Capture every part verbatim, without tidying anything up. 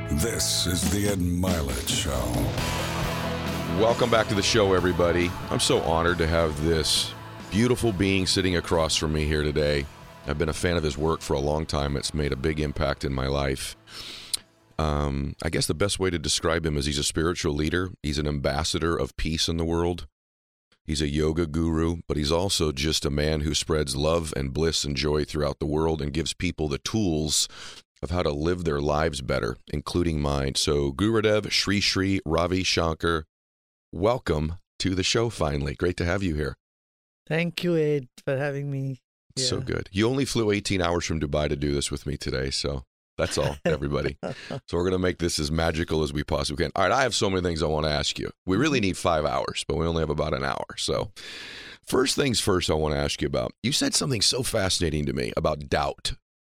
This is the Ed Milet Show. Welcome back to the show, everybody. I'm so honored to have this beautiful being sitting across from me here today. I've been a fan of his work for a long time. It's made a big impact in my life. Um, I guess the best way to describe him is he's a spiritual leader. He's an ambassador of peace in the world. He's a yoga guru, but he's also just a man who spreads love and bliss and joy throughout the world and gives people the tools of how to live their lives better, including mine. So Gurudev Sri Sri Ravi Shankar, welcome to the show finally. Great to have you here. Thank you, Ed, for having me. Yeah. So good. You only flew eighteen hours from Dubai to do this with me today, so that's all, everybody. So we're going to make this as magical as we possibly can. All right, I have so many things I want to ask you. We really need five hours, but we only have about an hour. So first things first I want to ask you about. You said something so fascinating to me about doubt.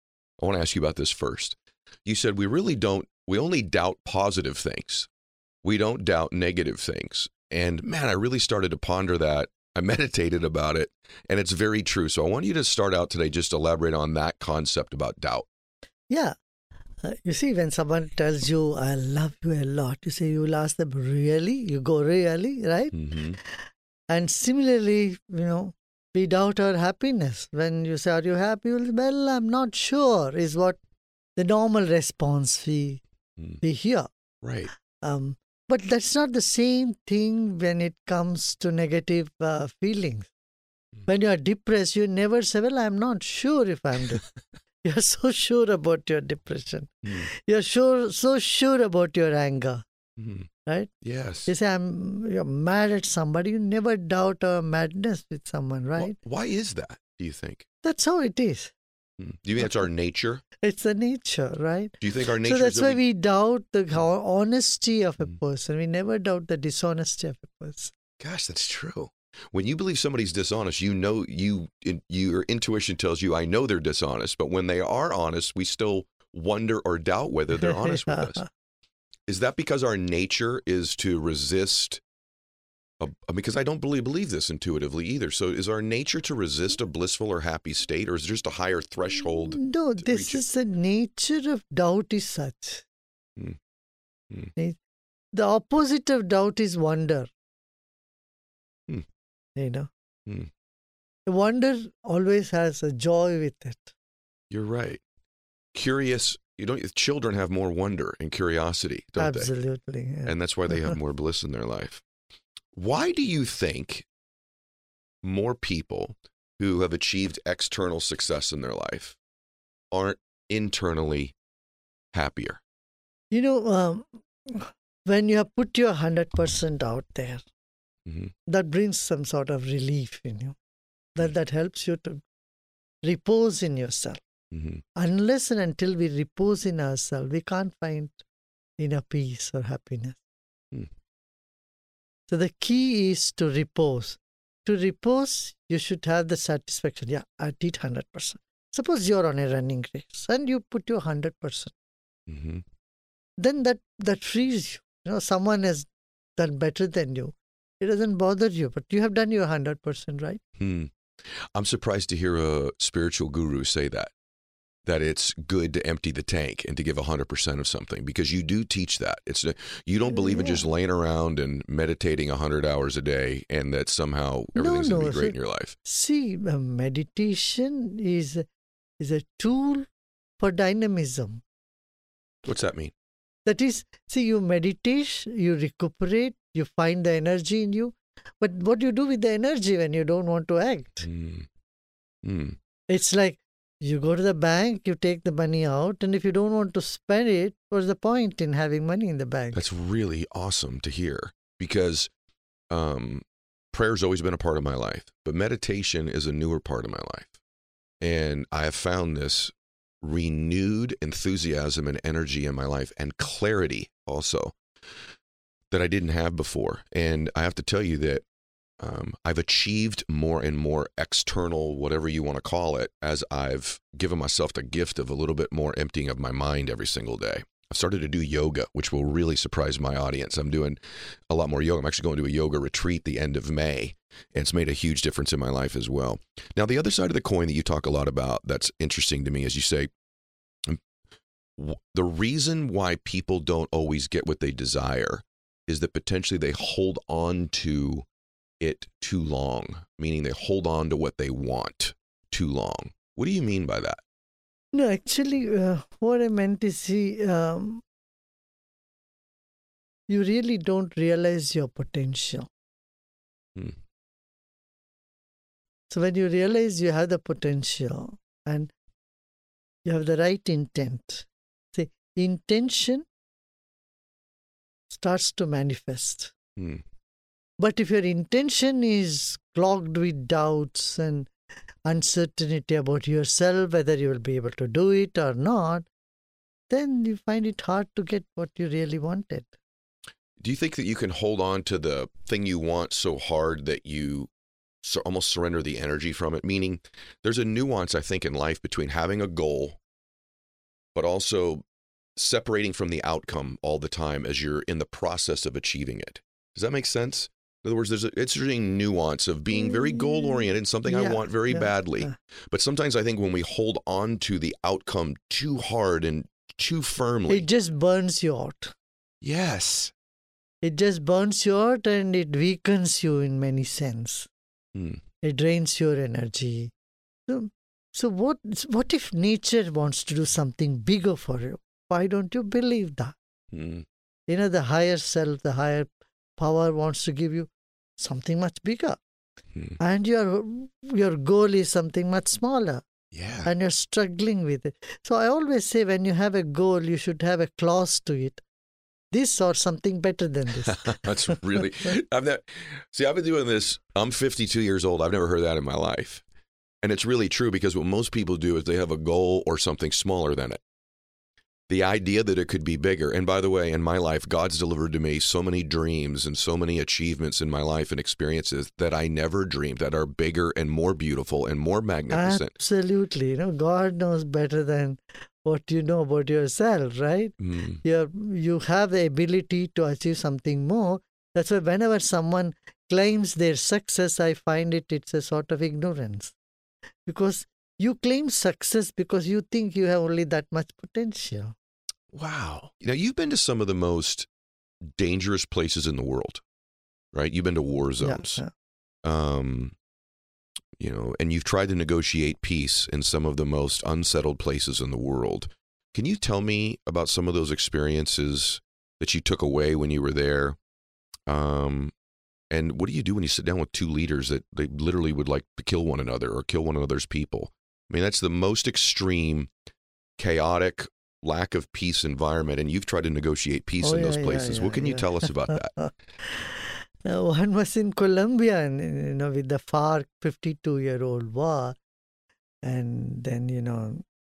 I want to ask you about this first. You said we really don't, we only doubt positive things. We don't doubt negative things. And man, I really started to ponder that. I meditated about it, and it's very true. So I want you to start out today, just elaborate on that concept about doubt. Yeah. Uh, you see, when someone tells you, I love you a lot, you say, you'll ask them, really? You go, really, right? Mm-hmm. And similarly, you know, we doubt our happiness. When you say, are you happy? Well, I'm not sure, is what the normal response we, mm. we hear. Right. Um, but that's not the same thing when it comes to negative uh, feelings. Mm. When you are depressed, you never say, well, I'm not sure if I'm depressed. You're so sure about your depression. Mm. You're sure, so sure about your anger. Mm. Right? Yes. You say, I'm, you're mad at somebody. You never doubt a madness with someone, right? Well, why is that, do you think? That's how it is. Mm. Do you think that's our nature? It's the nature, right? Do you think our nature So that's is why that we, we doubt the honesty of a mm. person. We never doubt the dishonesty of a person. Gosh, that's true. When you believe somebody's dishonest, you know, you, in, your intuition tells you, I know they're dishonest. But when they are honest, we still wonder or doubt whether they're honest yeah. with us. Is that because our nature is to resist? A, because I don't believe, believe this intuitively either. So is our nature to resist a blissful or happy state, or is it just a higher threshold? No, this is the nature of doubt is such. Hmm. Hmm. The opposite of doubt is wonder. Hmm. You know, hmm. the wonder always has a joy with it. You're right. Curious, you don't. Children have more wonder and curiosity, don't Absolutely, they? Absolutely, yeah. And that's why they have more bliss in their life. Why do you think more people who have achieved external success in their life aren't internally happier? You know, um, when you have put your one hundred percent out there, mm-hmm. that brings some sort of relief in you. That, mm-hmm. that helps you to repose in yourself. Mm-hmm. Unless and until we repose in ourselves, we can't find inner peace or happiness. Mm. So the key is to repose. To repose, you should have the satisfaction. Yeah, I did one hundred percent. Suppose you're on a running race and you put your one hundred percent. Mm-hmm. Then that, that frees you. You know, someone has done better than you. It doesn't bother you, but you have done your one hundred percent, right? Hmm. I'm surprised to hear a spiritual guru say that. That it's good to empty the tank and to give one hundred percent of something, because you do teach that. It's You don't believe yeah. in just laying around and meditating one hundred hours a day and that somehow everything's no, no. going to be great so, in your life. See, uh, meditation is, is a tool for dynamism. What's that mean? That is, see, you meditate, you recuperate, you find the energy in you. But what do you do with the energy when you don't want to act? Mm. Mm. It's like, you go to the bank, you take the money out, and if you don't want to spend it, what's the point in having money in the bank? That's really awesome to hear, because um, prayer's always been a part of my life, but meditation is a newer part of my life. And I have found this renewed enthusiasm and energy in my life, and clarity also, that I didn't have before. And I have to tell you that Um, I've achieved more and more external, whatever you want to call it, as I've given myself the gift of a little bit more emptying of my mind every single day. I've started to do yoga, which will really surprise my audience. I'm doing a lot more yoga. I'm actually going to a yoga retreat the end of May, and it's made a huge difference in my life as well. Now, the other side of the coin that you talk a lot about that's interesting to me is you say, the reason why people don't always get what they desire is that potentially they hold on to it too long, meaning they hold on to what they want too long. What do you mean by that? No, actually, uh, what I meant is, see, um, you really don't realize your potential. Hmm. So when you realize you have the potential and you have the right intent, see, intention starts to manifest. Hmm. But if your intention is clogged with doubts and uncertainty about yourself, whether you will be able to do it or not, then you find it hard to get what you really wanted. Do you think that you can hold on to the thing you want so hard that you so almost surrender the energy from it? Meaning there's a nuance, I think, in life between having a goal, but also separating from the outcome all the time as you're in the process of achieving it. Does that make sense? In other words, there's an interesting nuance of being very goal-oriented, something yeah, I want very yeah, badly. yeah. But sometimes I think when we hold on to the outcome too hard and too firmly. It just burns you out. Yes. It just burns you out and it weakens you in many sense. Hmm. It drains your energy. So, so what, what if nature wants to do something bigger for you? Why don't you believe that? Hmm. You know, the higher self, the higher power wants to give you something much bigger. Hmm. And your your goal is something much smaller. Yeah. And you're struggling with it. So I always say when you have a goal, you should have a clause to it. This or something better than this. That's really, I've never, see, I've been doing this, I'm fifty-two years old. I've never heard that in my life. And it's really true because what most people do is they have a goal or something smaller than it. The idea that it could be bigger. And by the way, in my life, God's delivered to me so many dreams and so many achievements in my life and experiences that I never dreamed that are bigger and more beautiful and more magnificent. Absolutely. You know, God knows better than what you know about yourself, right? Mm. You're, you have the ability to achieve something more. That's why whenever someone claims their success, I find it it's a sort of ignorance. Because you claim success because you think you have only that much potential. Wow. Now, you've been to some of the most dangerous places in the world, right? You've been to war zones. Yeah, yeah. Um, you know, and you've tried to negotiate peace in some of the most unsettled places in the world. Can you tell me about some of those experiences that you took away when you were there? Um, and what do you do when you sit down with two leaders that they literally would like to kill one another or kill one another's people? I mean, that's the most extreme, chaotic, lack of peace environment, and you've tried to negotiate peace oh, in yeah, those yeah, places. yeah, what can yeah. you tell us about that? Uh, one was in Colombia, and you know, with the FARC fifty-two-year-old war, and then you know,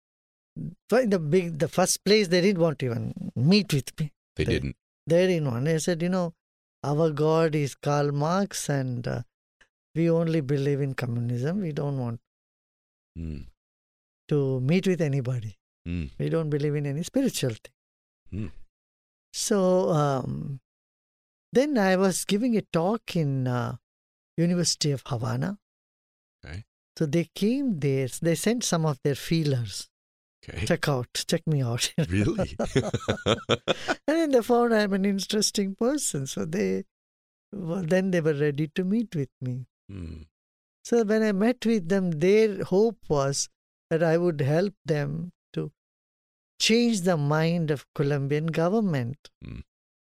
in the big, the first place they didn't want to even meet with me. They, they didn't. They didn't want. They said, you know, our God is Karl Marx, and uh, we only believe in communism. We don't want Mm. to meet with anybody. Mm. We don't believe in any spiritual thing. Mm. So um, then I was giving a talk in uh, University of Havana. Okay. So they came there. They sent some of their feelers. Okay. Check out, check me out. Really? And then they found I'm an interesting person. So they, well, then they were ready to meet with me. Mm. So when I met with them, their hope was that I would help them to change the mind of Colombian government Mm.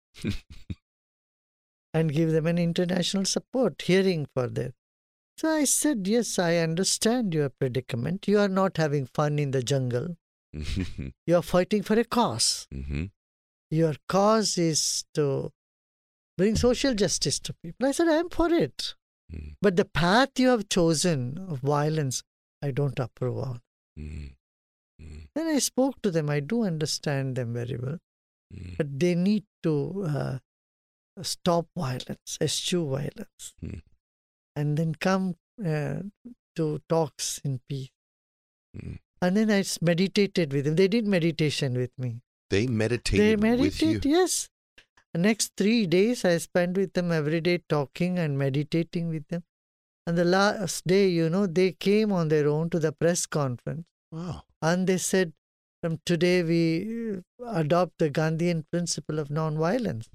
and give them an international support, hearing for them. So I said, yes, I understand your predicament. You are not having fun in the jungle. You are fighting for a cause. Mm-hmm. Your cause is to bring social justice to people. I said, I am for it. Mm. But the path you have chosen of violence, I don't approve of. Mm. Mm. Then I spoke to them. I do understand them very well. Mm. But they need to uh, stop violence, eschew violence, Mm. and then come uh, to talks in peace. Mm. And then I s- meditated with them. They did meditation with me. They meditated They with you. meditate, yes. The next three days I spent with them every day talking and meditating with them. And the last day, you know, they came on their own to the press conference. Wow. And they said, from today we adopt the Gandhian principle of non-violence.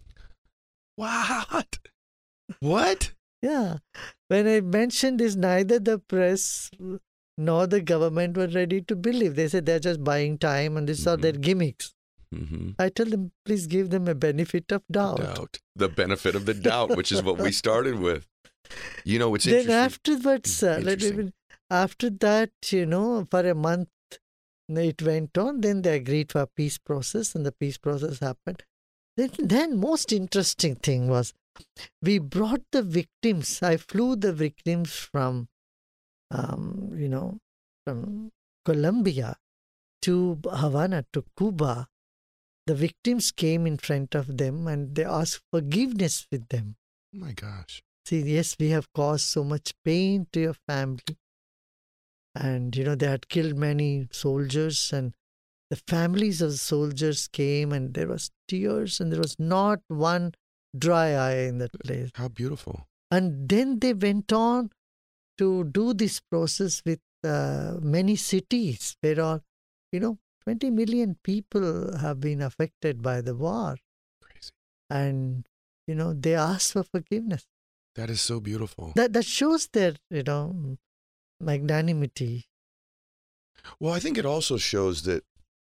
What? What? Yeah. When I mentioned this, neither the press nor the government were ready to believe. They said they're just buying time and these mm-hmm. are their gimmicks. Mm-hmm. I tell them, please give them a benefit of doubt. doubt. The benefit of the doubt, which is what we started with. You know, it's then interesting. Then afterwards, uh, interesting. after that, you know, for a month, it went on. Then they agreed for a peace process and the peace process happened. Then, then most interesting thing was, we brought the victims. I flew the victims from, um, you know, from Colombia to Havana, to Cuba. The victims came in front of them and they asked forgiveness with them. Oh my gosh. See, yes, we have caused so much pain to your family. And, you know, they had killed many soldiers and the families of the soldiers came and there was tears and there was not one dry eye in that place. How beautiful. And then they went on to do this process with uh, many cities where all, you know, twenty million people have been affected by the war. Crazy. And, you know, they asked for forgiveness. That is so beautiful. That that shows their, you know, magnanimity. Well, I think it also shows that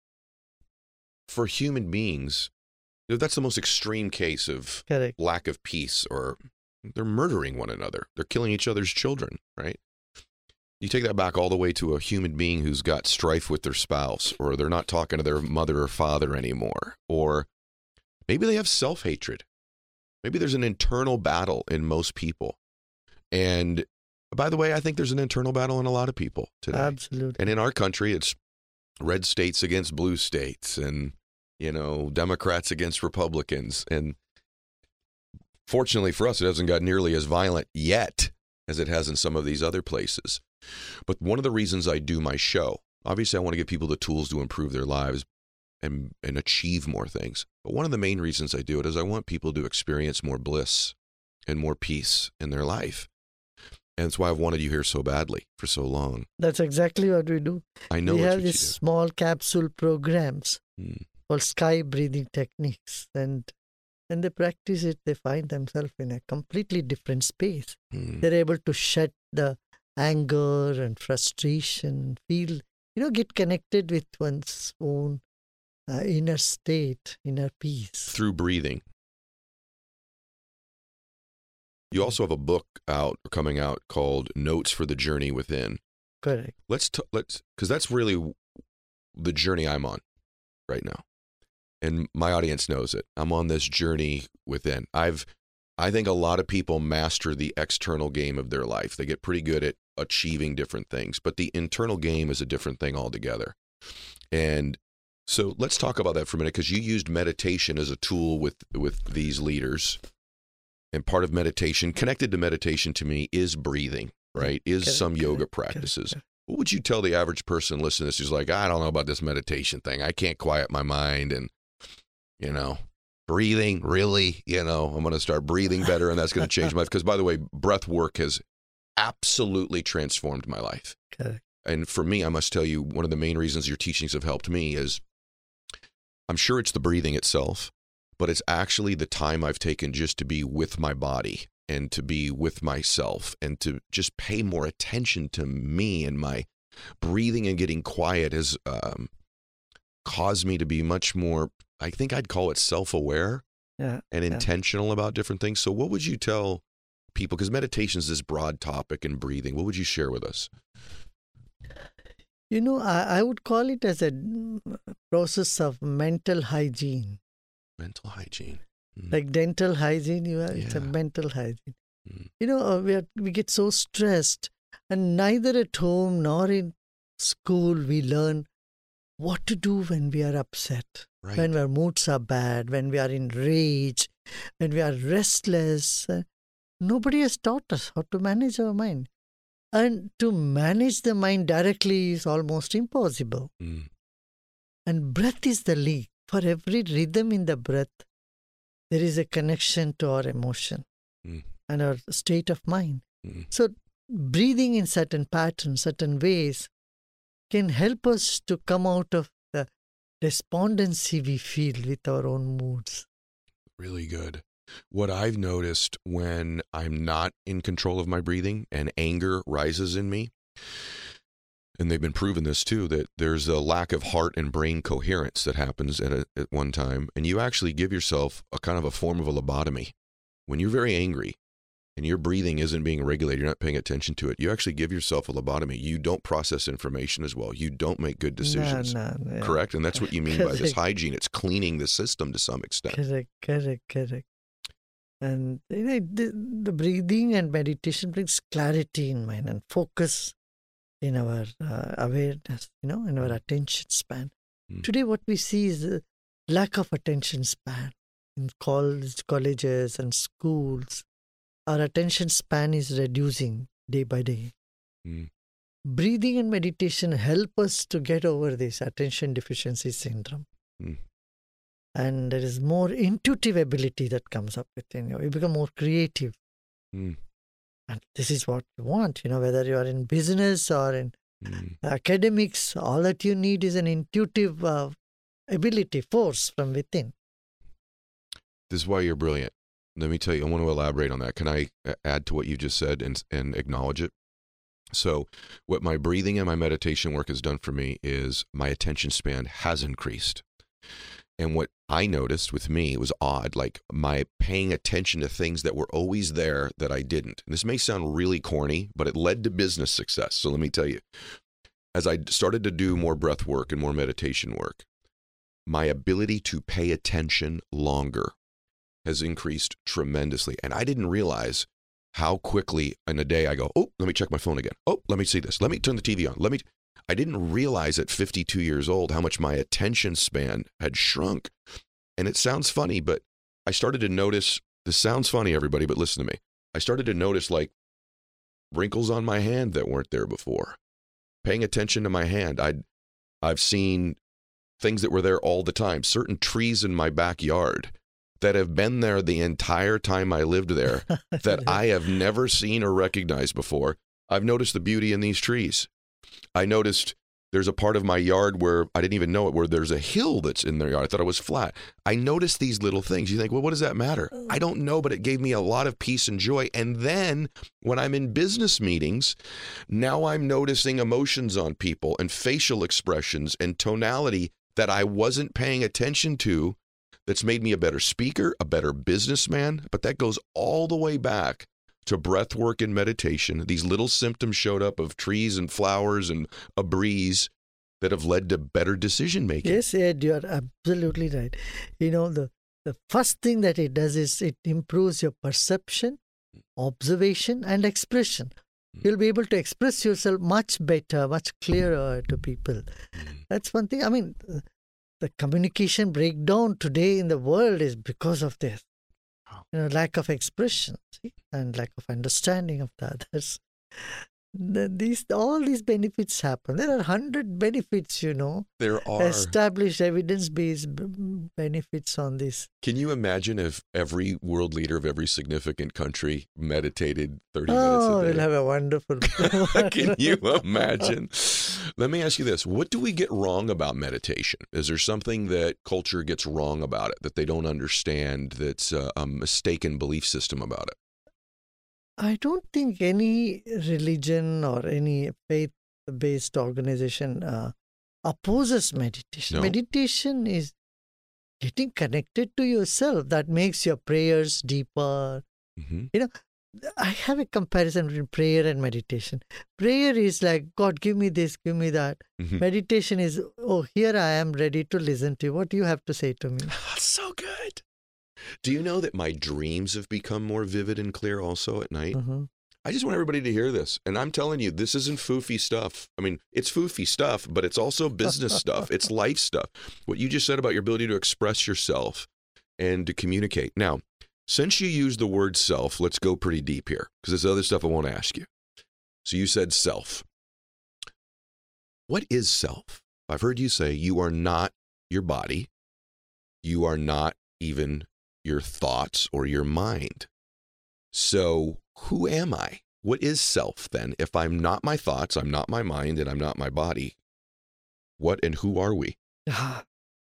for human beings, you know, that's the most extreme case of Correct. lack of peace, or they're murdering one another. They're killing each other's children, right? You take that back all the way to a human being who's got strife with their spouse, or they're not talking to their mother or father anymore, or maybe they have self-hatred. Maybe there's an internal battle in most people. And by the way, I think there's an internal battle in a lot of people today. Absolutely. And in our country, it's red states against blue states and, you know, Democrats against Republicans. And fortunately for us, it hasn't got nearly as violent yet as it has in some of these other places. But one of the reasons I do my show, obviously I want to give people the tools to improve their lives and, and achieve more things. But one of the main reasons I do it is I want people to experience more bliss and more peace in their life. And that's why I've wanted you here so badly for so long. That's exactly what we do. I know we that's have what you these do. small capsule programs Hmm. called sky breathing techniques. And when they practice it, they find themselves in a completely different space. Hmm. They're able to shed the anger and frustration, feel, you know, get connected with one's own uh, inner state, inner peace. Through breathing. You also have a book out, coming out, called Notes for the Journey Within. Correct. Let's, t- let's, because that's really the journey I'm on right now. And my audience knows it. I'm on this journey within. I've, I think a lot of people master the external game of their life. They get pretty good at achieving different things, but the internal game is a different thing altogether. And so let's talk about that for a minute, because you used meditation as a tool with, with these leaders. And part of meditation, connected to meditation to me, is breathing, right? Is correct, some yoga correct, practices. correct. What would you tell the average person listening to this who's like, I don't know about this meditation thing. I can't quiet my mind. And, you know, breathing, really? You know, I'm going to start breathing better and that's going to change my life. Because, by the way, breath work has absolutely transformed my life. Correct. And for me, I must tell you, one of the main reasons your teachings have helped me is, I'm sure it's the breathing itself, but it's actually the time I've taken just to be with my body and to be with myself and to just pay more attention to me, and my breathing and getting quiet has um, caused me to be much more, I think I'd call it self-aware yeah, and yeah. intentional about different things. So what would you tell people, because meditation is this broad topic, and breathing, what would you share with us? You know, I, I would call it as a process of mental hygiene. Mental hygiene. Mm. Like dental hygiene, you have, it's a Yeah. mental hygiene. Mm. You know, uh, we, are, we get so stressed, and neither at home nor in school we learn what to do when we are upset, Right. when our moods are bad, when we are in rage, when we are restless. Uh, nobody has taught us how to manage our mind. And to manage the mind directly is almost impossible. Mm. And breath is the lead. For every rhythm in the breath, there is a connection to our emotion Mm. and our state of mind. Mm. So breathing in certain patterns, certain ways, can help us to come out of the despondency we feel with our own moods. Really good. What I've noticed when I'm not in control of my breathing and anger rises in me, and they've been proving this too, that there's a lack of heart and brain coherence that happens at, a, at one time, and you actually give yourself a kind of a form of a lobotomy. When you're very angry and your breathing isn't being regulated, you're not paying attention to it, you actually give yourself a lobotomy. You don't process information as well. You don't make good decisions. No, no, yeah. Correct? And that's what you mean by this hygiene. It's cleaning the system to some extent. Correct, correct, correct. And you know, the, the breathing and meditation brings clarity in mind and focus in our uh, awareness, you know, in our attention span. Mm. Today, what we see is a lack of attention span in college, colleges and schools. Our attention span is reducing day by day. Mm. Breathing and meditation help us to get over this attention deficiency syndrome. Mm. And there is more intuitive ability that comes up within you. You become more creative. Mm. And this is what you want, you know, whether you are in business or in mm. academics, all that you need is an intuitive uh, ability, force from within. This is why you're brilliant. Let me tell you, I want to elaborate on that. Can I add to what you just said and, and acknowledge it? So what my breathing and my meditation work has done for me is my attention span has increased. And what I noticed with me, it was odd, like my paying attention to things that were always there that I didn't. And this may sound really corny, but it led to business success. So let me tell you, as I started to do more breath work and more meditation work, my ability to pay attention longer has increased tremendously. And I didn't realize how quickly in a day I go, oh, let me check my phone again. Oh, let me see this. Let me turn the T V on. Let me... I didn't realize at fifty-two years old how much my attention span had shrunk. And it sounds funny, but I started to notice, this sounds funny, everybody, but listen to me. I started to notice like wrinkles on my hand that weren't there before. Paying attention to my hand. I'd, I've seen things that were there all the time, certain trees in my backyard that have been there the entire time I lived there that I have never seen or recognized before. I've noticed the beauty in these trees. I noticed there's a part of my yard where I didn't even know it, where there's a hill that's in their yard. I thought it was flat. I noticed these little things. You think, well, what does that matter? I don't know, but it gave me a lot of peace and joy. And then when I'm in business meetings, now I'm noticing emotions on people and facial expressions and tonality that I wasn't paying attention to. That's made me a better speaker, a better businessman. But that goes all the way back to breath work and meditation. These little symptoms showed up of trees and flowers and a breeze that have led to better decision making. Yes, Ed, you are absolutely right. You know, the, the first thing that it does is it improves your perception, observation, and expression. Mm. You'll be able to express yourself much better, much clearer to people. Mm. That's one thing. I mean, the communication breakdown today in the world is because of this. You know, lack of expression, see? And lack of understanding of the others. The, these all these benefits happen. There are hundred benefits, you know. There are established evidence-based b- benefits on this. Can you imagine if every world leader of every significant country meditated thirty oh, minutes a day? Oh, we'll have a wonderful. Can you imagine? Let me ask you this: what do we get wrong about meditation? Is there something that culture gets wrong about it, that they don't understand, that's a, a mistaken belief system about it? I don't think any religion or any faith-based organization uh, opposes meditation. No? Meditation is getting connected to yourself. That makes your prayers deeper. Mm-hmm. You know, I have a comparison between prayer and meditation. Prayer is like, God, give me this, give me that. Mm-hmm. Meditation is, oh, here I am ready to listen to you. What do you have to say to me? So good. Do you know that my dreams have become more vivid and clear also at night? Uh-huh. I just want everybody to hear this. And I'm telling you, this isn't foofy stuff. I mean, it's foofy stuff, but it's also business stuff. It's life stuff. What you just said about your ability to express yourself and to communicate. Now, since you used the word self, let's go pretty deep here, because there's other stuff I want to ask you. So you said self. What is self? I've heard you say you are not your body. You are not even your thoughts or your mind. So who am I? What is self then? If I'm not my thoughts, I'm not my mind, and I'm not my body, what and who are we?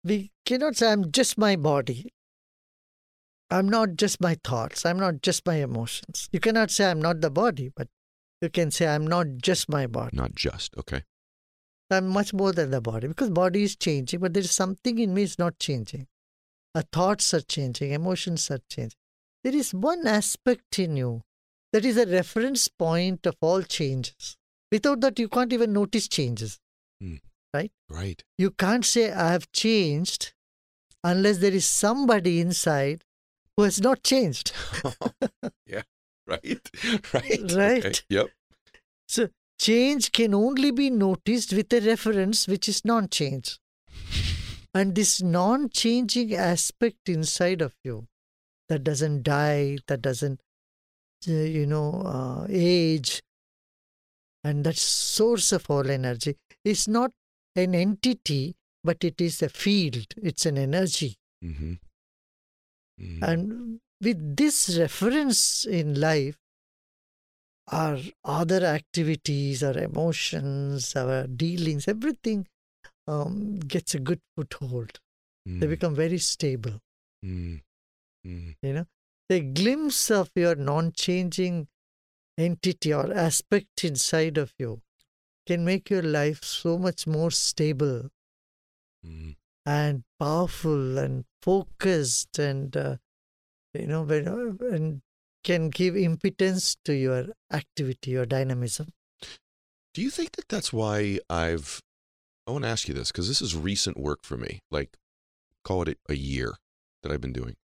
we cannot say, I'm just my body. I'm not just my thoughts. I'm not just my emotions. You cannot say I'm not the body, but you can say I'm not just my body. Not just, okay. I'm much more than the body, because body is changing, but there is something in me is not changing. Our thoughts are changing, emotions are changing. There is one aspect in you that is a reference point of all changes. Without that, you can't even notice changes, Mm. right? Right. You can't say I have changed unless there is somebody inside who has not changed. Yeah. Right. Right. Right. Okay. Yep. So change can only be noticed with a reference which is non-change. And this non-changing aspect inside of you that doesn't die, that doesn't, uh, you know, uh, age, and that source of all energy is not an entity, but it is a field. It's an energy. Mm-hmm. Mm-hmm. And with this reference in life, our other activities, our emotions, our dealings, everything um, gets a good foothold. Mm. They become very stable. Mm. Mm. You know, the glimpse of your non-changing entity or aspect inside of you can make your life so much more stable Mm. and powerful and focused, and uh, you know, when, and can give impotence to your activity, your dynamism. Do you think that that's why I've, I want to ask you this, because this is recent work for me, like call it a year that I've been doing.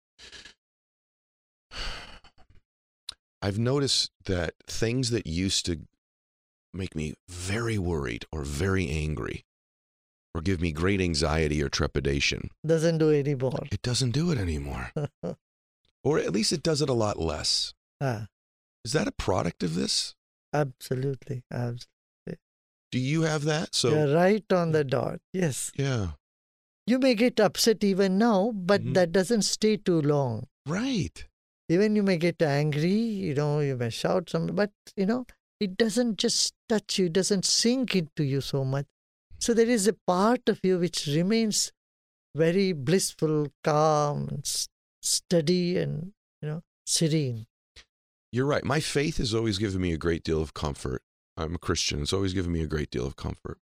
I've noticed that things that used to make me very worried or very angry or give me great anxiety or trepidation, Doesn't do anymore. it doesn't do it anymore. Or at least it does it a lot less. Ah, Is that a product of this? absolutely. Absolutely. Do you have that? So You're right on the dot. Yes. yeah. You may get upset even now, but Mhm. that doesn't stay too long. Right. Even you may get angry, you know, you may shout something, but, you know, it doesn't just touch you, it doesn't sink into you so much. So there is a part of you which remains very blissful, calm, and s- steady, and, you know, serene. You're right. My faith has always given me a great deal of comfort. I'm a Christian. It's always given me a great deal of comfort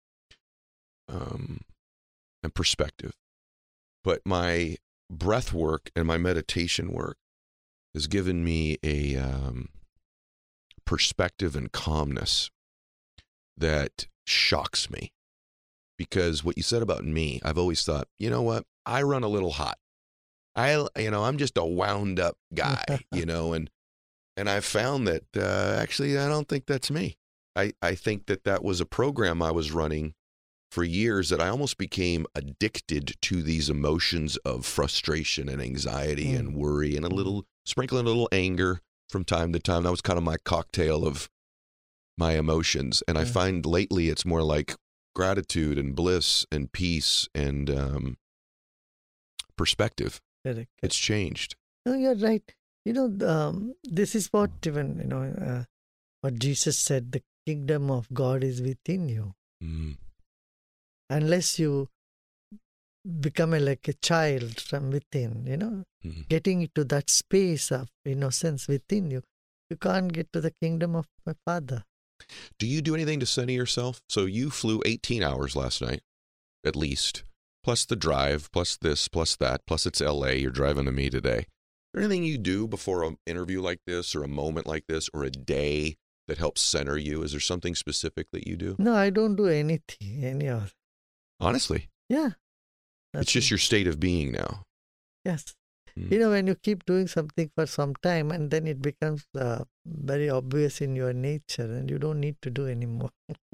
um, and perspective. But my breath work and my meditation work has given me a um, perspective and calmness that shocks me. Because what you said about me, I've always thought, you know what? I run a little hot. I, you know, I'm just a wound up guy, you know, and and I've found that uh, actually I don't think that's me. I, I think that that was a program I was running for years that I almost became addicted to these emotions of frustration and anxiety Mm. and worry and a little sprinkling a little anger from time to time. That was kind of my cocktail of my emotions. And I Mm. find lately it's more like gratitude and bliss and peace and um, perspective. Correct. It's changed. No, you're right. You know, um, this is what even, you know, uh, what Jesus said, the kingdom of God is within you. Mm. Unless you become a, like a child from within, you know, Mhm. getting into that space of innocence within you, you can't get to the kingdom of my Father. Do you do anything to center yourself? So you flew eighteen hours last night, at least, plus the drive, plus this, plus that, plus it's L A. You're driving to me today. Is there anything you do before an interview like this or a moment like this or a day that helps center you? Is there something specific that you do? No, I don't do anything, any of. Honestly, Yeah. it's just nothing. your state of being now. Yes. Mm. You know, when you keep doing something for some time and then it becomes uh, very obvious in your nature and you don't need to do anymore.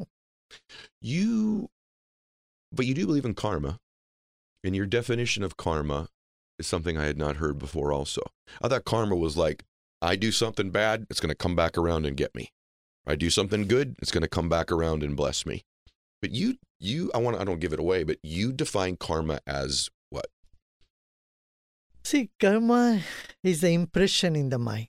You, but you do believe in karma, and your definition of karma is something I had not heard before also. I thought karma was like, I do something bad, it's going to come back around and get me. I do something good, it's going to come back around and bless me. But you, you, I want to, I don't give it away, but you define karma as what? See, karma is the impression in the mind.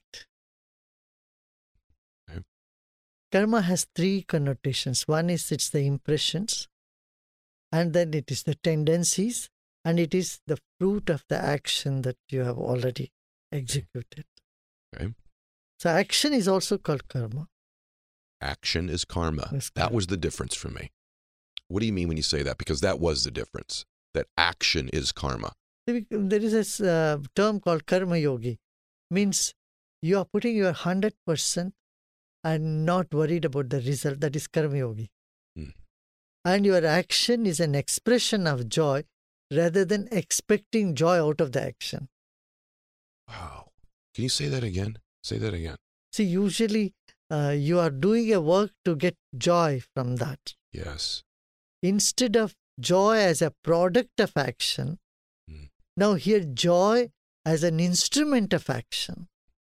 Okay. Karma has three connotations. One is it's the impressions, and then it is the tendencies, and it is the fruit of the action that you have already executed. Okay. So action is also called karma. Action is karma. That's That correct. was the difference for me. What do you mean when you say that? Because that was the difference. That action is karma. There is this uh, term called karma yogi. Means you are putting your one hundred percent and not worried about the result. That is karma yogi. Hmm. And your action is an expression of joy rather than expecting joy out of the action. Wow. Can you say that again? Say that again. See, usually uh, you are doing a work to get joy from that. Yes. Instead of joy as a product of action, Hmm. now here joy as an instrument of action.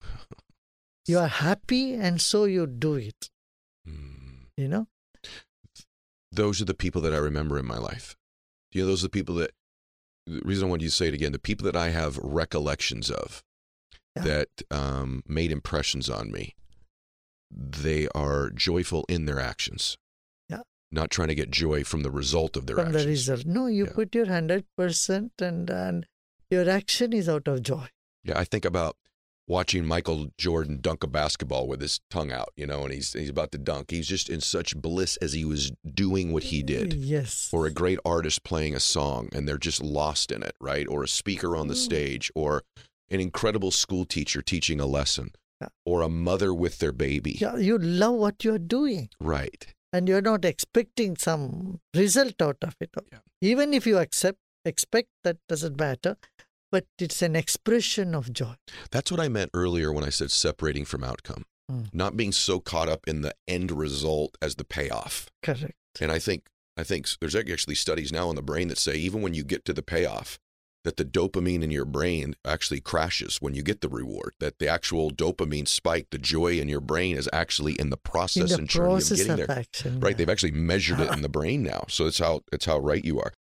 You are happy and so you do it. Hmm. You know? Those are the people that I remember in my life. You know, those are the people that, the reason I wanted you to say it again, the people that I have recollections of Yeah. that um, made impressions on me, they are joyful in their actions. Yeah. Not trying to get joy from the result of their From actions. the result. No, you Yeah. put your one hundred percent and, and your action is out of joy. Yeah, I think about watching Michael Jordan dunk a basketball with his tongue out, you know, and he's he's about to dunk. He's just in such bliss as he was doing what he did. Yes. Or a great artist playing a song and they're just lost in it, right? Or a speaker on the Mm. stage, or an incredible school teacher teaching a lesson, Yeah. or a mother with their baby. Yeah, you love what you're doing. Right. And you're not expecting some result out of it. Yeah. Even if you accept, expect, that doesn't matter. But it's an expression of joy. That's what I meant earlier when I said separating from outcome. Mm. Not being so caught up in the end result as the payoff. Correct. And I think I think there's actually studies now in the brain that say even when you get to the payoff, that the dopamine in your brain actually crashes when you get the reward. That the actual dopamine spike, the joy in your brain, is actually in the process In the and journey of process getting of there. action. Right? yeah. They've actually measured it in the brain now. So it's how it's how right you are.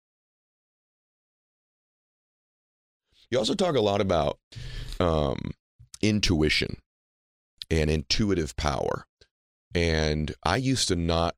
You also talk a lot about um, intuition and intuitive power. And I used to not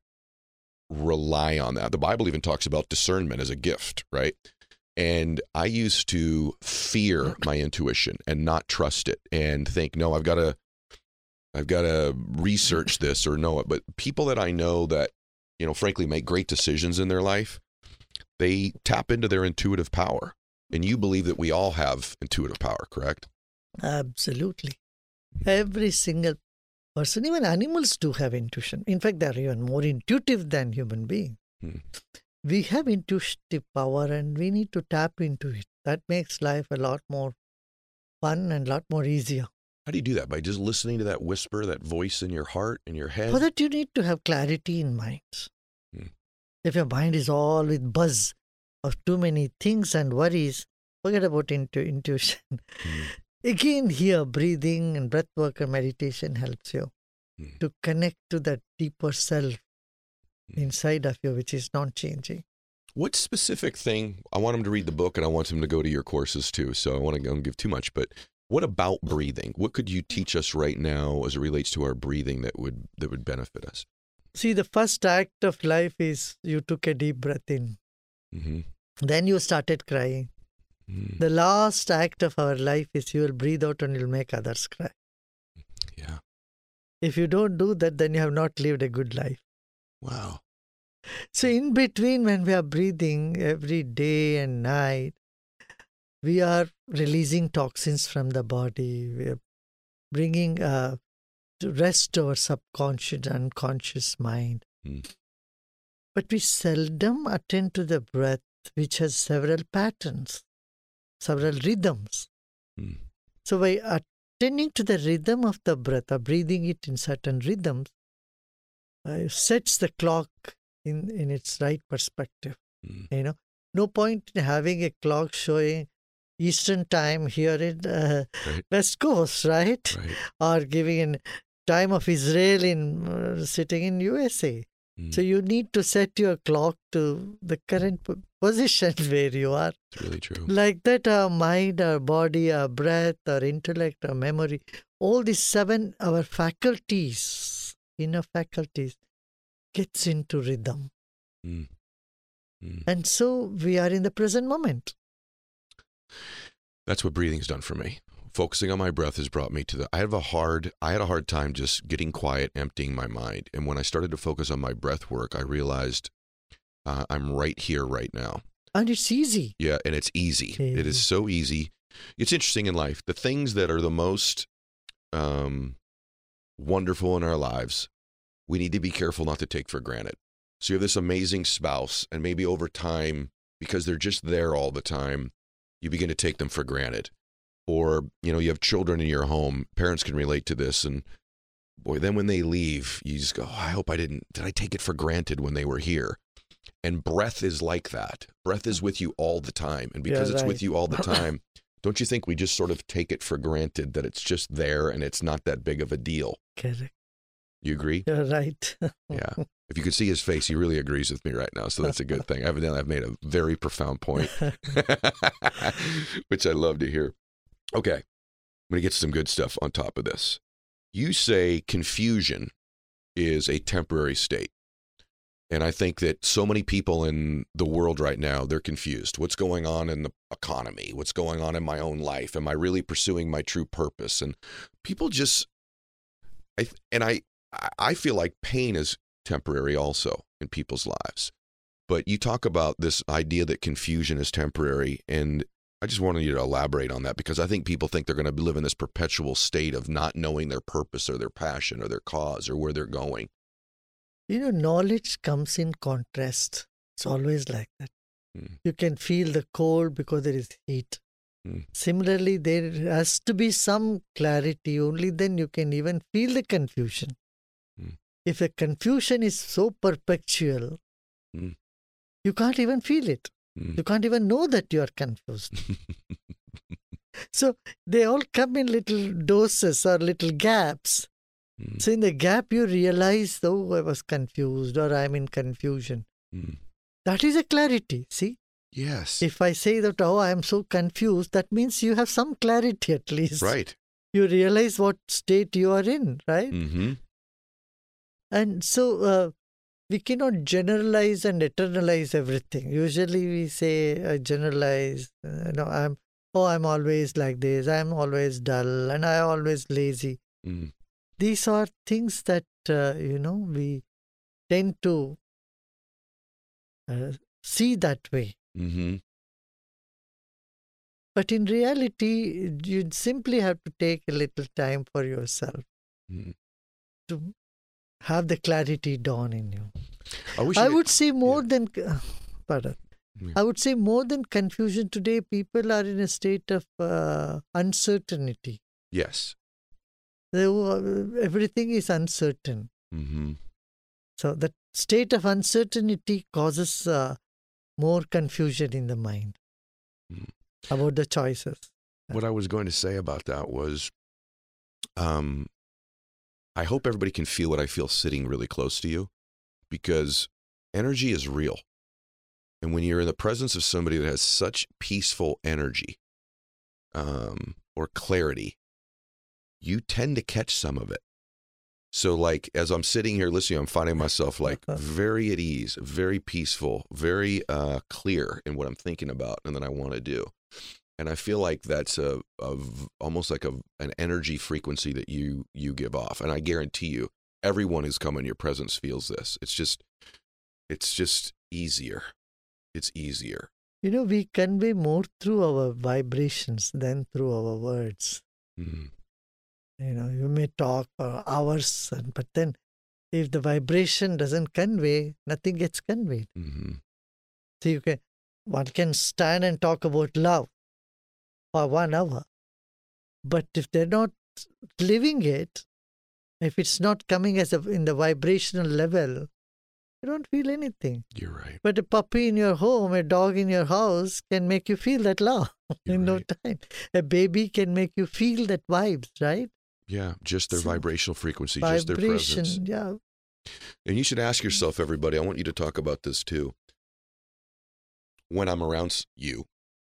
rely on that. The Bible even talks about discernment as a gift, right? And I used to fear my intuition and not trust it and think, no, I've got to, I've got to research this or know it. But people that I know that, you know, frankly, make great decisions in their life, they tap into their intuitive power. And you believe that we all have intuitive power, correct? Absolutely. Every single person, even animals do have intuition. In fact, they're even more intuitive than human beings. Hmm. We have intuitive power and we need to tap into it. That makes life a lot more fun and a lot more easier. How do you do that? By just listening to that whisper, that voice in your heart, in your head? For that, you need to have clarity in mind. Hmm. If your mind is all with buzz of too many things and worries, forget about intu- intuition. Hmm. Again, here, breathing and breath work and meditation helps you Hmm. to connect to that deeper self Hmm. inside of you, which is not changing. What specific thing? I want him to read the book and I want him to go to your courses too. So I want to don't give too much, but what about breathing? What could you teach us right now as it relates to our breathing that would that would benefit us? See, the first act of life is you took a deep breath in. Mm-hmm. Then you started crying. Mm-hmm. The last act of our life is you will breathe out and you'll make others cry. Yeah. If you don't do that, then you have not lived a good life. Wow. So in between, when we are breathing every day and night, we are releasing toxins from the body. We are bringing uh, to rest our subconscious, unconscious mind. Mm. But we seldom attend to the breath, which has several patterns, several rhythms. Mm. So by attending to the rhythm of the breath, or breathing it in certain rhythms, uh, sets the clock in, in its right perspective. Mm. You know, no point in having a clock showing Eastern time here in uh, Right. West Coast, right? Right. Or giving a time of Israel in uh, sitting in U S A. Mm. So you need to set your clock to the current p- position where you are. It's really true. Like that, our mind, our body, our breath, our intellect, our memory, all these seven, our faculties, inner faculties, gets into rhythm. Mm. Mm. And so we are in the present moment. That's what breathing's done for me. Focusing on my breath has brought me to the, I have a hard, I had a hard time just getting quiet, emptying my mind. And when I started to focus on my breath work, I realized uh, I'm right here, right now. And it's easy. Yeah, and it's easy. easy. It is so easy. It's interesting in life. The things that are the most um, wonderful in our lives, we need to be careful not to take for granted. So you have this amazing spouse, and maybe over time, because they're just there all the time, you begin to take them for granted. Or, you know, you have children in your home. Parents can relate to this. And boy, then when they leave, you just go, oh, I hope I didn't, did I take it for granted when they were here? And breath is like that. Breath is with you all the time. And because yeah, it's right. with you all the time, don't you think we just sort of take it for granted that it's just there and it's not that big of a deal? Correct. You agree? You're right. Yeah. If you could see his face, he really agrees with me right now. So that's a good thing. Evidently, I've made a very profound point, which I love to hear. Okay. I'm going to get some good stuff on top of this. You say confusion is a temporary state. And I think that so many people in the world right now, they're confused. What's going on in the economy? What's going on in my own life? Am I really pursuing my true purpose? And people just, I, and I, I feel like pain is temporary also in people's lives. But you talk about this idea that confusion is temporary, and I just wanted you to elaborate on that, because I think people think they're going to live in this perpetual state of not knowing their purpose or their passion or their cause or where they're going. You know, knowledge comes in contrast. It's always like that. Mm. You can feel the cold because there is heat. Mm. Similarly, there has to be some clarity. Only then you can even feel the confusion. Mm. If the confusion is so perpetual, mm. you can't even feel it. Mm. You can't even know that you are confused. So they all come in little doses or little gaps. Mm. So in the gap, you realize, oh, I was confused or I'm in confusion. Mm. That is a clarity, see? Yes. If I say that, oh, I am so confused, that means you have some clarity at least. Right. You realize what state you are in, right? Mm-hmm. And so uh, we cannot generalize and eternalize everything. Usually we say, I generalize, uh, you know, I'm, oh, I'm always like this, I'm always dull, and I'm always lazy. Mm. These are things that, uh, you know, we tend to uh, see that way. Mm-hmm. But in reality, you simply have to take a little time for yourself mm-hmm. to have the clarity dawn in you. I, wish I you would could, say more yeah. than, uh, pardon, yeah. I would say more than confusion today, people are in a state of uh, uncertainty. Yes. They, uh, everything is uncertain. Mm-hmm. So that state of uncertainty causes uh, more confusion in the mind mm. about the choices. What I was going to say about that was, um, I hope everybody can feel what I feel sitting really close to you, because energy is real. And when you're in the presence of somebody that has such peaceful energy um, or clarity, you tend to catch some of it. So like, as I'm sitting here listening, I'm finding myself like very at ease, very peaceful, very uh, clear in what I'm thinking about and that I want to do. And I feel like that's a, a almost like a, an energy frequency that you, you give off. And I guarantee you, everyone who's come in your presence feels this. It's just, it's just easier. It's easier. You know, we convey more through our vibrations than through our words. Mm-hmm. You know, you may talk for hours, but then if the vibration doesn't convey, nothing gets conveyed. Mm-hmm. So you can, one can stand and talk about love for one hour. But if they're not living it, if it's not coming as a, in the vibrational level, you don't feel anything. You're right. But a puppy in your home, a dog in your house can make you feel that love You're in right. no time. A baby can make you feel that vibes, right? Yeah, just their so, vibrational frequency, just their presence. Yeah. And you should ask yourself, everybody, I want you to talk about this too. When I'm around you,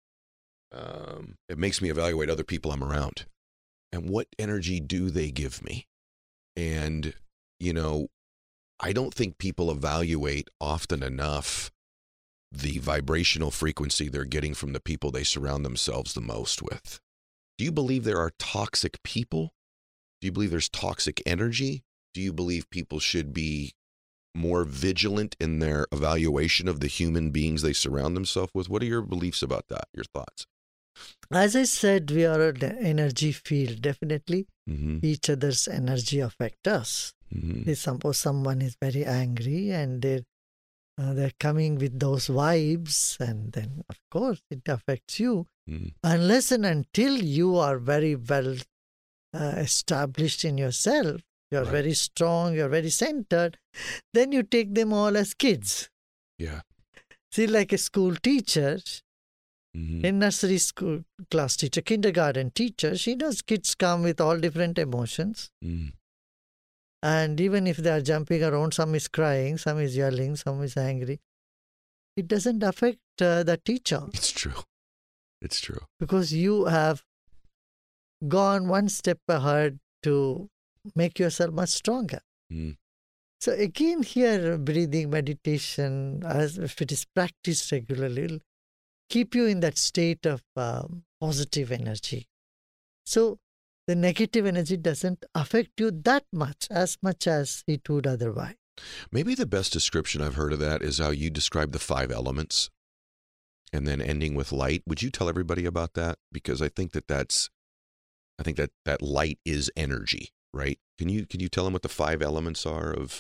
um, it makes me evaluate other people I'm around. And what energy do they give me? And, you know, I don't think people evaluate often enough the vibrational frequency they're getting from the people they surround themselves the most with. Do you believe there are toxic people? Do you believe there's toxic energy? Do you believe people should be more vigilant in their evaluation of the human beings they surround themselves with? What are your beliefs about that, your thoughts? As I said, we are an energy field. Definitely, mm-hmm. each other's energy affect us. Mm-hmm. If suppose someone is very angry and they're, uh, they're coming with those vibes, and then, of course, it affects you. Mm-hmm. Unless and until you are very well uh, established in yourself, you're right. very strong, you're very centered, then you take them all as kids. Yeah. See, like a school teacher, mm-hmm. a nursery school class teacher, kindergarten teacher, she knows kids come with all different emotions. Mm. And even if they are jumping around, some is crying, some is yelling, some is angry, it doesn't affect uh, the teacher. It's true. It's true. Because you have gone one step ahead to make yourself much stronger. Mm. So again, here, breathing meditation, as if it is practiced regularly, will keep you in that state of um, positive energy. So the negative energy doesn't affect you that much, as much as it would otherwise. Maybe the best description I've heard of that is how you describe the five elements and then ending with light. Would you tell everybody about that? Because I think that that's, I think that that light is energy, right? Can you, can you tell them what the five elements are of?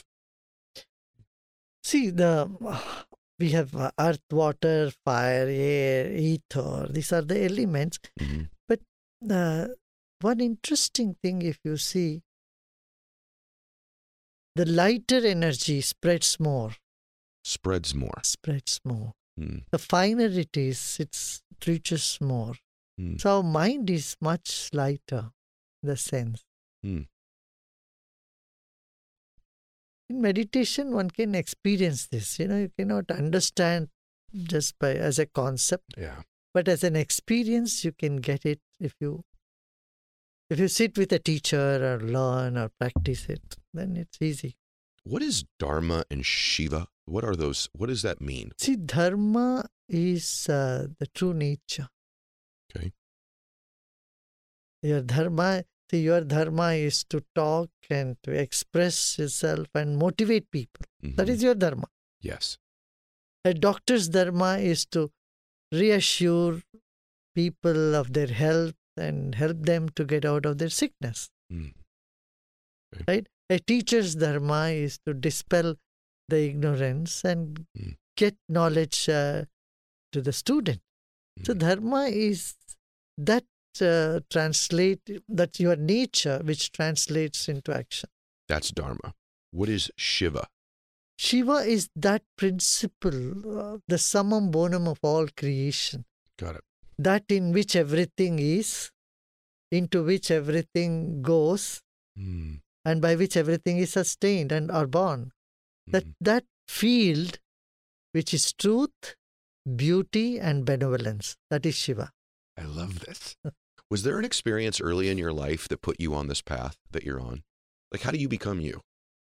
See, the we have uh, earth, water, fire, air, ether. These are the elements. Mm-hmm. But uh, one interesting thing, if you see, the lighter energy spreads more. Spreads more. Spreads more. Mm. The finer it is, it reaches more. Mm. So our mind is much lighter in the sense. Mm. In meditation, one can experience this. You know, you cannot understand just by as a concept. Yeah. But as an experience, you can get it if you if you sit with a teacher or learn or practice it. Then it's easy. What is Dharma and Shiva? What are those? What does that mean? See, Dharma is uh, the true nature. Okay. Your Dharma. See, your dharma is to talk and to express yourself and motivate people. Mm-hmm. That is your dharma. Yes. A doctor's dharma is to reassure people of their health and help them to get out of their sickness. Mm. Okay. Right? A teacher's dharma is to dispel the ignorance and mm. get knowledge uh, to the student. Mm. So dharma is that Uh, translate that your nature which translates into action. That's Dharma. What is Shiva? Shiva is that principle, uh, the summum bonum of all creation. Got it. That in which everything is, into which everything goes, mm. and by which everything is sustained and are born. Mm. That that field which is truth, beauty, and benevolence. That is Shiva. I love this. Was there an experience early in your life that put you on this path that you're on? Like, how do you become you?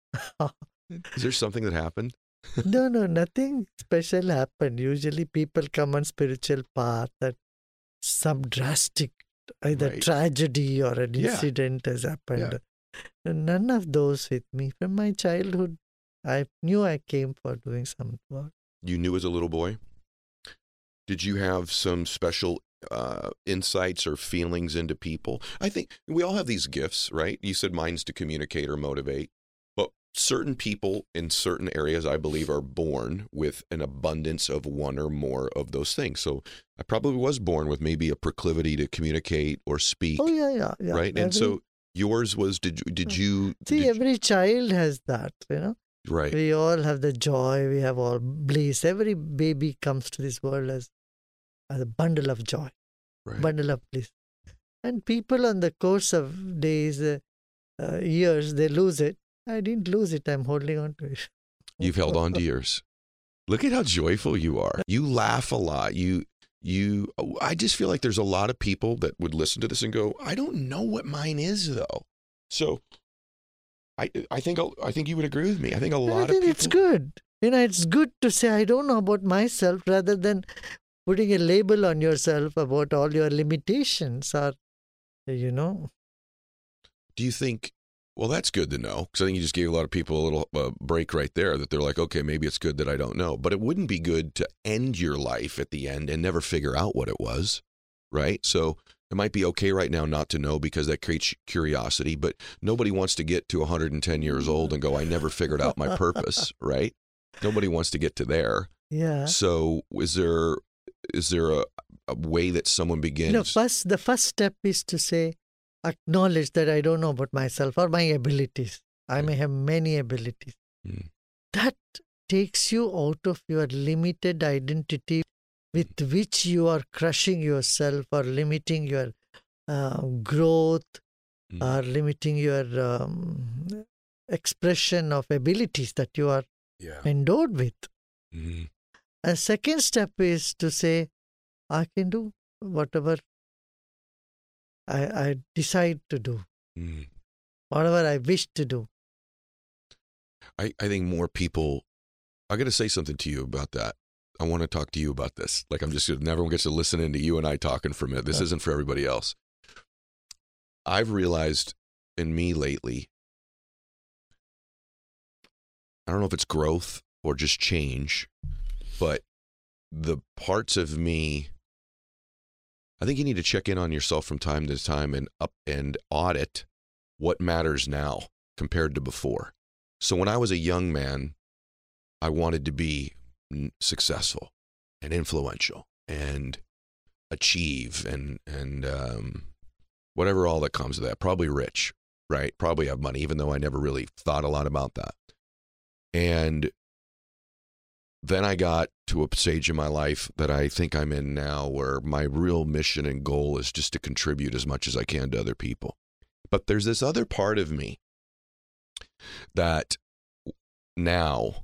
Is there something that happened? No, no, nothing special happened. Usually people come on spiritual path that some drastic, either right. tragedy or an yeah. incident has happened. Yeah. None of those with me. From my childhood, I knew I came for doing some work. You knew as a little boy? Did you have some special uh, insights or feelings into people? I think we all have these gifts, right? You said mine's to communicate or motivate, but certain people in certain areas, I believe, are born with an abundance of one or more of those things. So I probably was born with maybe a proclivity to communicate or speak. Oh, yeah, yeah. yeah. Right? Every, and so yours was, did, did you... See, did every you, child has that, you know? Right. We all have the joy, we have all bliss. Every baby comes to this world as as a bundle of joy, right. bundle of bliss. And people on the course of days, uh, uh, years, they lose it. I didn't lose it. I'm holding on to it. You've held on to yours. Look at how joyful you are. You laugh a lot. You, you, I just feel like there's a lot of people that would listen to this and go, I don't know what mine is though. So I, I think, I think you would agree with me. I think a lot I think of people. it's good. You know, it's good to say, I don't know about myself, rather than putting a label on yourself about all your limitations or, you know. Do you think, well, that's good to know, because I think you just gave a lot of people a little uh, break right there, that they're like, okay, maybe it's good that I don't know. But it wouldn't be good to end your life at the end and never figure out what it was, right? So it might be okay right now not to know, because that creates curiosity, but nobody wants to get to one hundred ten years old and go, I never figured out my purpose, right? Nobody wants to get to there. Yeah. So is there is there a, a way that someone begins? No, first, the first step is to say, acknowledge that I don't know about myself or my abilities. I may have many abilities. Mm. That takes you out of your limited identity with which you are crushing yourself or limiting your uh, growth Mm. or limiting your um, expression of abilities that you are Yeah. endowed with. Mm. A second step is to say, I can do whatever I, I decide to do, Mm. whatever I wish to do. I, I think more people, I got to say something to you about that. I want to talk to you about this. Like, I'm just, everyone gets to listen into you and I talking for a minute. This Yeah. isn't for everybody else. I've realized in me lately, I don't know if it's growth or just change, but the parts of me, I think you need to check in on yourself from time to time and up and audit what matters now compared to before. So when I was a young man, I wanted to be successful and influential and achieve and and um, whatever all that comes of that. Probably rich, right? Probably have money, even though I never really thought a lot about that. And then I got to a stage in my life that I think I'm in now, where my real mission and goal is just to contribute as much as I can to other people. But there's this other part of me that now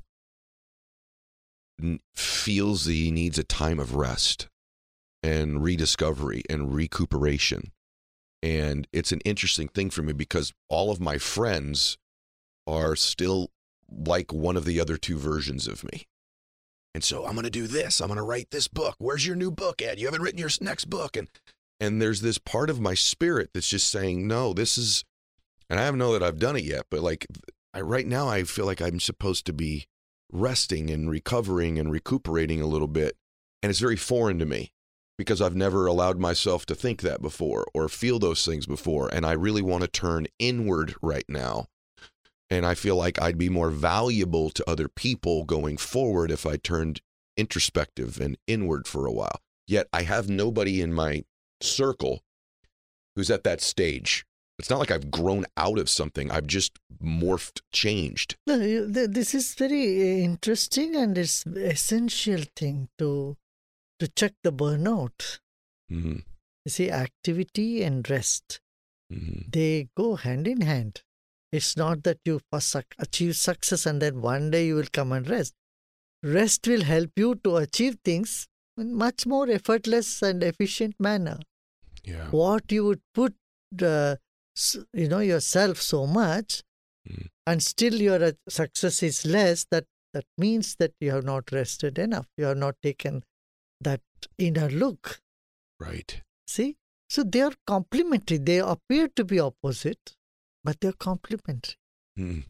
feels that he needs a time of rest and rediscovery and recuperation. And it's an interesting thing for me, because all of my friends are still like one of the other two versions of me. And so I'm going to do this. I'm going to write this book. Where's your new book, Ed? You haven't written your next book. And and there's this part of my spirit that's just saying, no, this is, and I don't know that I've done it yet, but like I, right now I feel like I'm supposed to be resting and recovering and recuperating a little bit. And it's very foreign to me, because I've never allowed myself to think that before or feel those things before. And I really want to turn inward right now. And I feel like I'd be more valuable to other people going forward if I turned introspective and inward for a while. Yet I have nobody in my circle who's at that stage. It's not like I've grown out of something. I've just morphed, changed. No, you- th- this is very interesting, and it's essential thing to to check the burnout. Mm-hmm. You see, activity and rest, Mm-hmm. they go hand in hand. It's not that you first suc- achieve success and then one day you will come and rest. Rest will help you to achieve things in much more effortless and efficient manner. Yeah. What you would put, uh, s- you know, yourself so much, Mm. and still your uh, success is less, that, that means that you have not rested enough. You have not taken that inner look. Right. See? So they are complementary. They appear to be opposite, but they're complementary. Mm.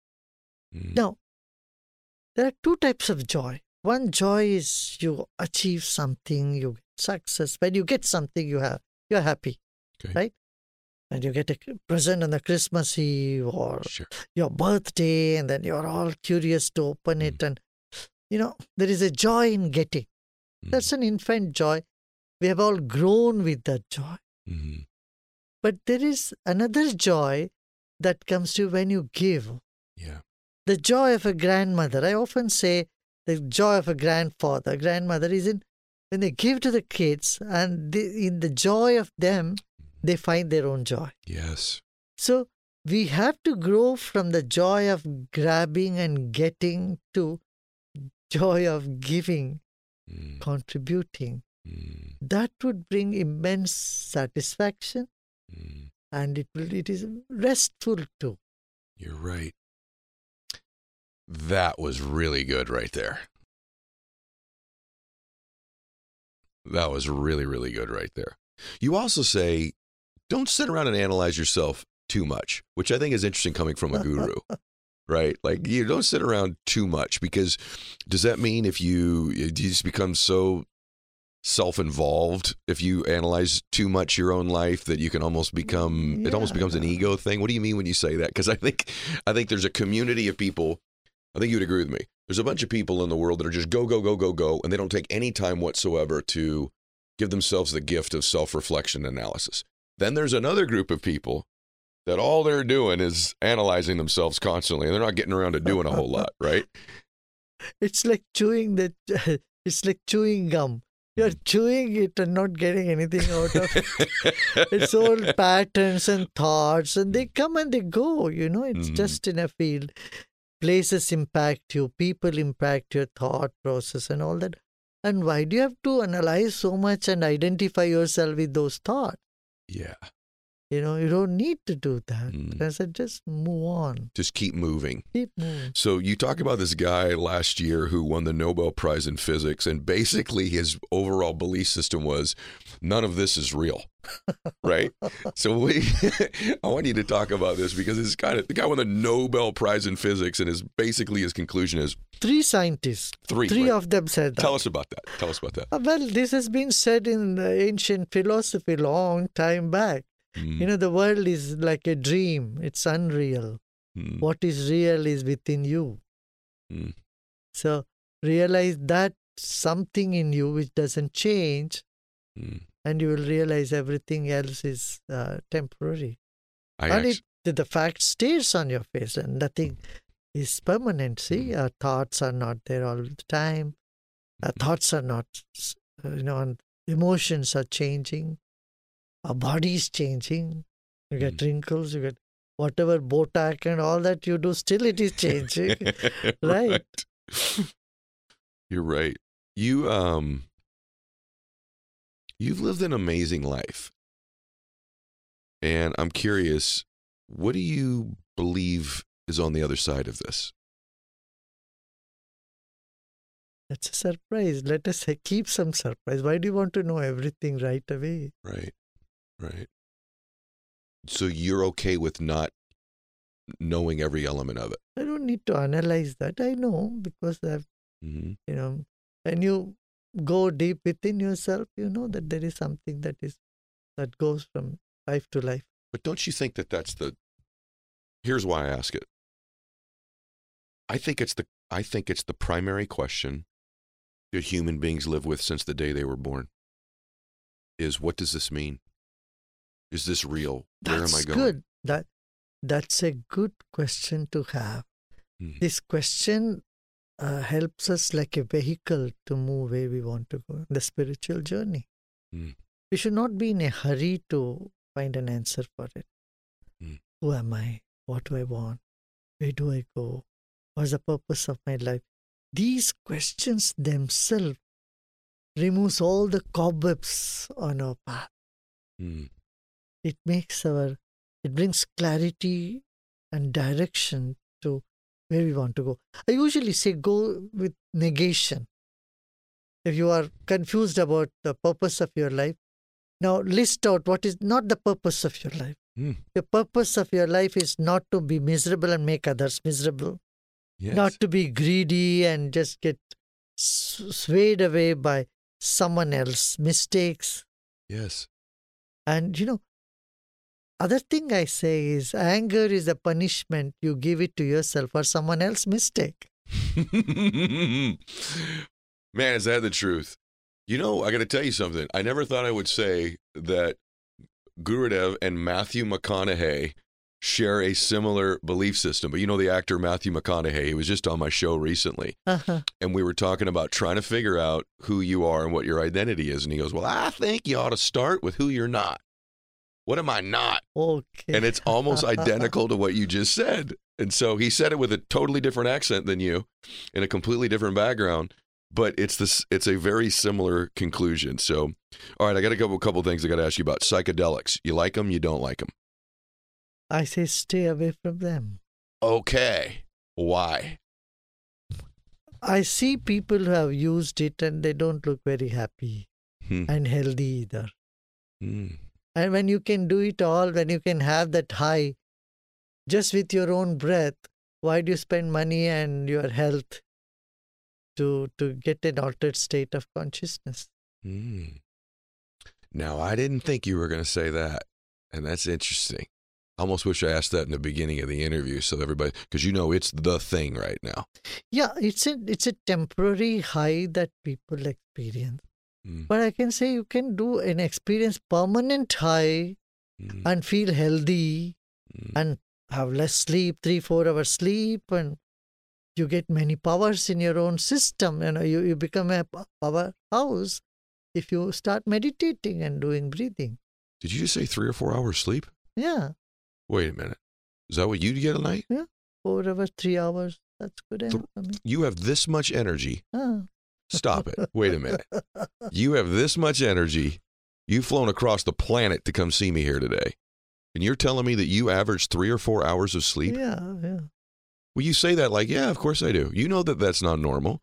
Mm. Now, there are two types of joy. One joy is you achieve something, you get success. When you get something, you have you're happy, Okay. right? And you get a present on the Christmas Eve or Sure. your birthday, and then you're all curious to open Mm. it. And, you know, there is a joy in getting. Mm. That's an infant joy. We have all grown with that joy. Mm-hmm. But there is another joy that comes to you when you give. Yeah. The joy of a grandmother. I often say the joy of a grandfather, grandmother is in when they give to the kids, and they, in the joy of them, they find their own joy. Yes. So we have to grow from the joy of grabbing and getting to joy of giving, Mm. contributing. Mm. That would bring immense satisfaction, Mm. and it will it is restful too. You're right. That was really good right there. That was really, really good right there. You also say, don't sit around and analyze yourself too much, which I think is interesting coming from a guru, right? Like, you don't sit around too much, because does that mean if you, you just become so self-involved, if you analyze too much your own life, that you can almost become, yeah. it almost becomes an ego thing? What do you mean when you say that? Because I think, I think there's a community of people, I think you would agree with me. There's a bunch of people in the world that are just go, go, go, go, go, and they don't take any time whatsoever to give themselves the gift of self-reflection analysis. Then there's another group of people that all they're doing is analyzing themselves constantly, and they're not getting around to doing a whole lot, right? It's like chewing the, it's like chewing gum. You're chewing it and not getting anything out of it. It's all patterns and thoughts, and they come and they go, you know, it's mm-hmm. just in a field. Places impact you, people impact your thought process and all that. And why do you have to analyze so much and identify yourself with those thoughts? Yeah. You know, you don't need to do that. Mm. I said, just move on. Just keep moving. Keep moving. So you talk about this guy last year who won the Nobel Prize in Physics, and basically his overall belief system was, none of this is real, right? So we, I want you to talk about this, because this kind of, the guy won the Nobel Prize in Physics, and his basically his conclusion is, Three scientists. Three. Three right? of them said that. Tell us about that. Tell us about that. Uh, well, this has been said in the ancient philosophy long time back. Mm. You know, the world is like a dream. It's unreal. Mm. What is real is within you. Mm. So realize that something in you which doesn't change, mm. and you will realize everything else is uh, temporary. I and actually... it, the fact stays on your face, and nothing is permanent. See, mm. our thoughts are not there all the time. Our thoughts are not, you know, and emotions are changing. Our body is changing. You get mm. wrinkles, you get whatever Botox and all that you do, still it is changing. Right. right. You're right. You, um, you've lived an amazing life. And I'm curious, what do you believe is on the other side of this? That's a surprise. Let us keep some surprise. Why do you want to know everything right away? Right, right. So you're okay with not knowing every element of it? I don't need to analyze that. I know, because I've, mm-hmm. you know, when you go deep within yourself, you know that there is something that is, that goes from life to life. But don't you think that that's the, here's why I ask it. I think it's the, I think it's the primary question that human beings live with since the day they were born, is what does this mean? Is this real? Where That's am I going? Good. That, that's a good question to have. Mm. This question uh, helps us like a vehicle to move where we want to go, the spiritual journey. Mm. We should not be in a hurry to find an answer for it. Mm. Who am I? What do I want? Where do I go? What's the purpose of my life? These questions themselves removes all the cobwebs on our path. Mm. It makes our, it brings clarity and direction to where we want to go. I usually say go with negation. If you are confused about the purpose of your life, now list out what is not the purpose of your life. Mm. The purpose of your life is not to be miserable and make others miserable. Yes. Not to be greedy and just get swayed away by someone else's mistakes. Yes. And, you know, other thing I say is anger is a punishment. You give it to yourself for someone else's mistake. Man, is that the truth? You know, I got to tell you something. I never thought I would say that Gurudev and Matthew McConaughey share a similar belief system. But you know the actor Matthew McConaughey, he was just on my show recently. Uh-huh. And we were talking about trying to figure out who you are and what your identity is. And he goes, well, I think you ought to start with who you're not. What am I not? Okay. And it's almost identical to what you just said. And so he said it with a totally different accent than you, in a completely different background. But it's this. It's a very similar conclusion. So, all right, I got a couple couple things I got to ask you about. Psychedelics. You like them? You don't like them? I say stay away from them. Okay. Why? I see people who have used it and they don't look very happy Hmm. and healthy either. Hmm. And when you can do it all, when you can have that high just with your own breath, why do you spend money and your health to to get an altered state of consciousness? Hmm. Now, I didn't think you were going to say that, and that's interesting. I almost wish I asked that in the beginning of the interview so everybody, because you know it's the thing right now. Yeah, it's a it's a temporary high that people experience. Mm. But I can say you can do an experience permanent high Mm. and feel healthy Mm. and have less sleep, three, four hours sleep, and you get many powers in your own system. You know, you, you become a p- powerhouse if you start meditating and doing breathing. Did you just say three or four hours sleep? Yeah, Wait a minute. Is that what you get a night? four hours, three hours. That's good enough for me. You have this much energy. Ah. Stop it. Wait a minute. You have this much energy. You've flown across the planet to come see me here today. And you're telling me that you average three or four hours of sleep? Yeah, yeah. Well, you say that like, yeah, of course I do. You know that that's not normal.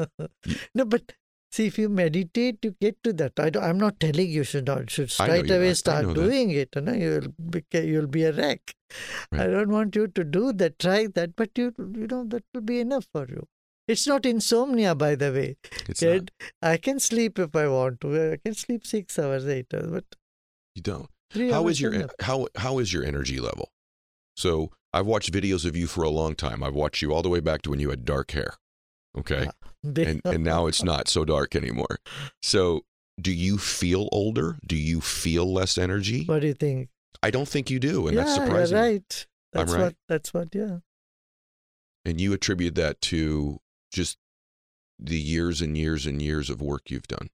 No, but see, if you meditate, you get to that. I don't, I'm not telling you should not should I know straight you- I- I away start know that. doing it. You know, you'll be you'll be a wreck. Right. I don't want you to do that. Try that, but you you know that will be enough for you. It's not insomnia, by the way. It's not. Kid, I can sleep if I want to. I can sleep six hours, eight hours, but You don't. three How hours is your enough. how how is your energy level? So I've watched videos of you for a long time. I've watched you all the way back to when you had dark hair. Okay. and and now it's not so dark anymore. So do you feel older? Do you feel less energy? What do you think? I don't think you do, and yeah, that's surprising. you're right. I'm That's right. what. That's what. Yeah. And you attribute that to just the years and years and years of work you've done.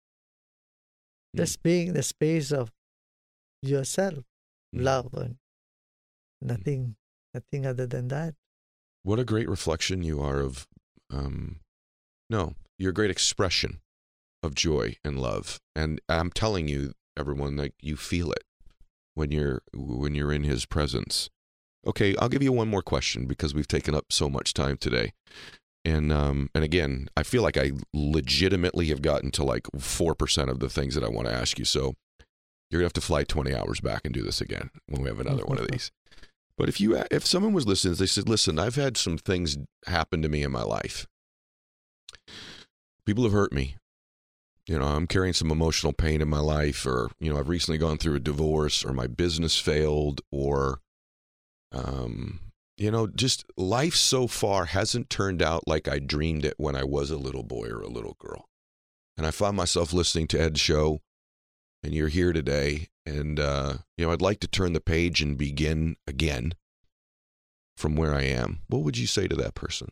Just being the space of yourself, Mm. love, and nothing, nothing other than that. What a great reflection you are of, um, no, you're a great expression of joy and love. And I'm telling you, everyone, like you feel it when you're when you're in his presence. Okay, I'll give you one more question because we've taken up so much time today. And um, and again, I feel like I legitimately have gotten to like four percent of the things that I want to ask you. So you're gonna have to fly twenty hours back and do this again when we have another one of these. But if you if someone was listening, they said, "Listen, I've had some things happen to me in my life. People have hurt me. You know, I'm carrying some emotional pain in my life, or you know, I've recently gone through a divorce, or my business failed, or um." You know, just life so far hasn't turned out like I dreamed it when I was a little boy or a little girl. And I find myself listening to Ed's show, and you're here today. And, uh, you know, I'd like to turn the page and begin again from where I am. What would you say to that person?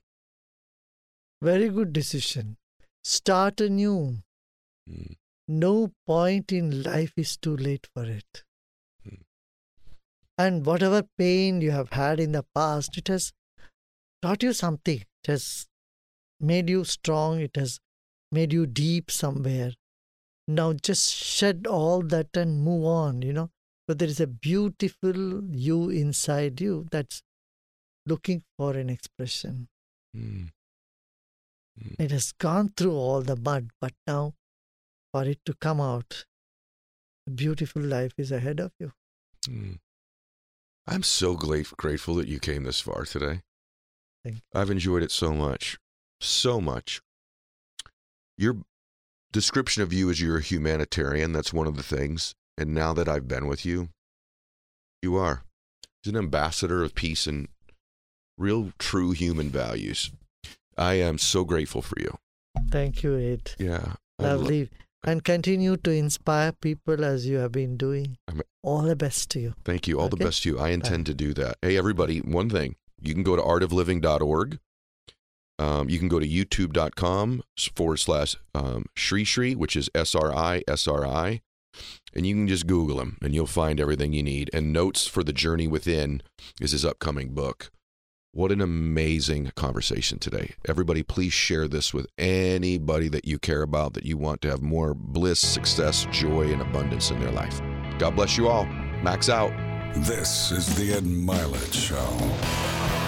Very good decision. Start anew. Mm. No point in life is too late for it. Mm. And whatever pain you have had in the past, it has taught you something. It has made you strong. It has made you deep somewhere. Now just shed all that and move on, you know. But there is a beautiful you inside you that's looking for an expression. Mm. Mm. It has gone through all the mud, but now for it to come out, a beautiful life is ahead of you. Mm. I'm so gla- grateful that you came this far today. Thank you. I've enjoyed it so much, so much. Your description of you is you're a humanitarian. That's one of the things. And now that I've been with you, you are. You're an ambassador of peace and real, true human values. I am so grateful for you. Thank you, Ed. Yeah. I lo- Lovely. And continue to inspire people as you have been doing. I'm- All the best to you. Thank you. All the Okay. best to you. I intend to do that. Hey, everybody, one thing. You can go to art of living dot org. Um, you can go to youtube.com forward slash um, Sri Sri, which is S R I, S R I. And you can just Google him and you'll find everything you need. And Notes for the Journey Within is his upcoming book. What an amazing conversation today. Everybody, please share this with anybody that you care about, that you want to have more bliss, success, joy, and abundance in their life. God bless you all. Max out. This is the Ed Milet Show.